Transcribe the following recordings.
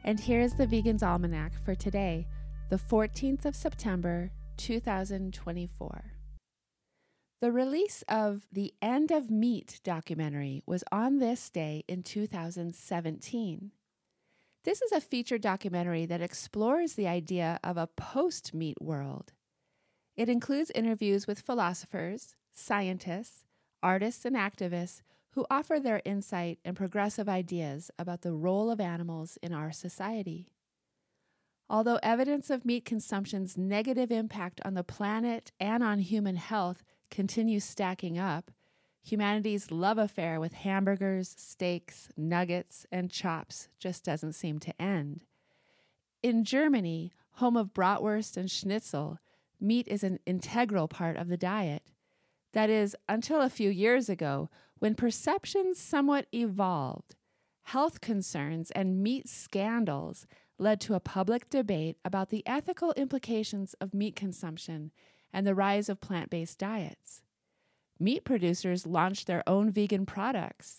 And here's the Vegan's Almanac for today, the 14th of September, 2024. The release of the End of Meat documentary was on this day in 2017. This is a feature documentary that explores the idea of a post-meat world. It includes interviews with philosophers, scientists, artists, and activists who offer their insight and progressive ideas about the role of animals in our society. Although evidence of meat consumption's negative impact on the planet and on human health continues stacking up, humanity's love affair with hamburgers, steaks, nuggets, and chops just doesn't seem to end. In Germany, home of bratwurst and schnitzel, meat is an integral part of the diet. That is, until a few years ago, when perceptions somewhat evolved. Health concerns and meat scandals led to a public debate about the ethical implications of meat consumption and the rise of plant-based diets. Meat producers launched their own vegan products.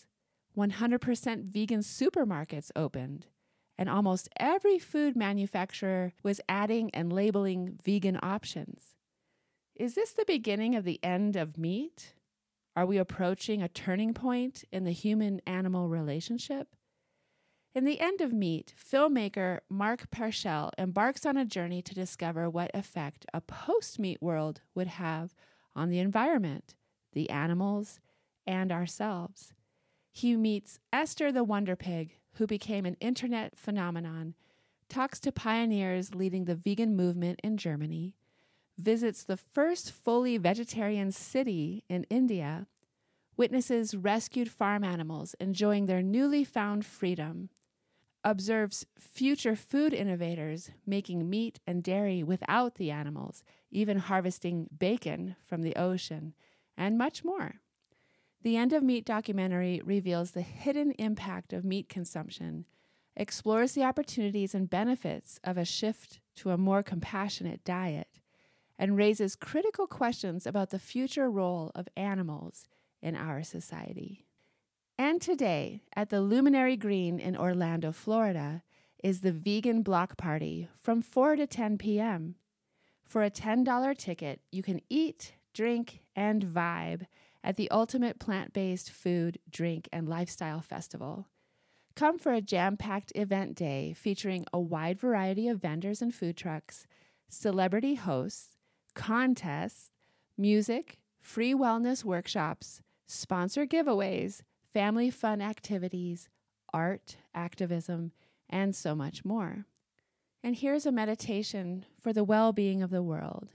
100% vegan supermarkets opened, and almost every food manufacturer was adding and labeling vegan options. Is this the beginning of the end of meat? Are we approaching a turning point in the human-animal relationship? In The End of Meat, filmmaker Mark Parshall embarks on a journey to discover what effect a post-meat world would have on the environment, the animals, and ourselves. He meets Esther the Wonder Pig, who became an internet phenomenon, talks to pioneers leading the vegan movement in Germany, visits the first fully vegetarian city in India, witnesses rescued farm animals enjoying their newly found freedom, observes future food innovators making meat and dairy without the animals, even harvesting bacon from the ocean, and much more. The End of Meat documentary reveals the hidden impact of meat consumption, explores the opportunities and benefits of a shift to a more compassionate diet, and raises critical questions about the future role of animals in our society. And today, at the Luminary Green in Orlando, Florida, is the Vegan Block Party from 4 to 10 p.m. For a $10 ticket, you can eat, drink, and vibe at the ultimate plant-based food, drink, and lifestyle festival. Come for a jam-packed event day featuring a wide variety of vendors and food trucks, celebrity hosts, contests, music, free wellness workshops, sponsor giveaways, family fun activities, art, activism, and so much more. And here's a meditation for the well-being of the world.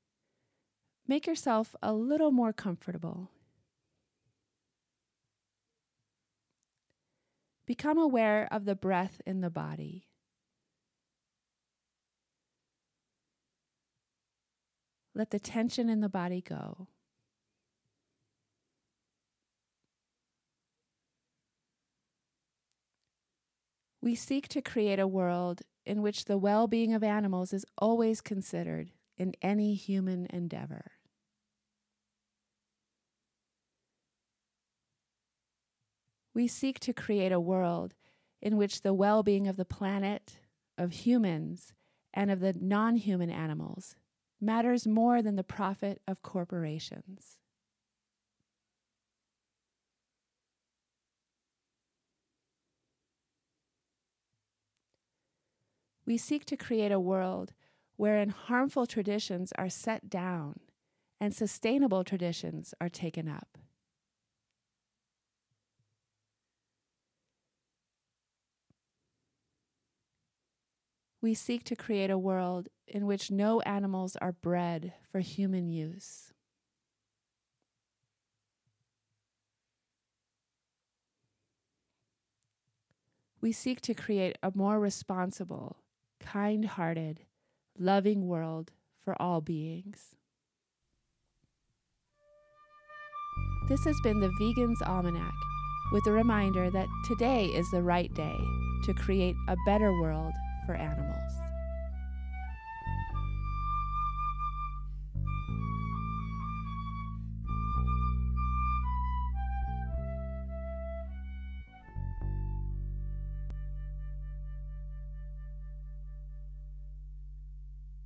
Make yourself a little more comfortable. Become aware of the breath in the body. Let the tension in the body go. We seek to create a world in which the well-being of animals is always considered in any human endeavor. We seek to create a world in which the well-being of the planet, of humans, and of the non-human animals matters more than the profit of corporations. We seek to create a world wherein harmful traditions are set down and sustainable traditions are taken up. We seek to create a world in which no animals are bred for human use. We seek to create a more responsible, kind-hearted, loving world for all beings. This has been the Vegan's Almanac, with a reminder that today is the right day to create a better world for animals.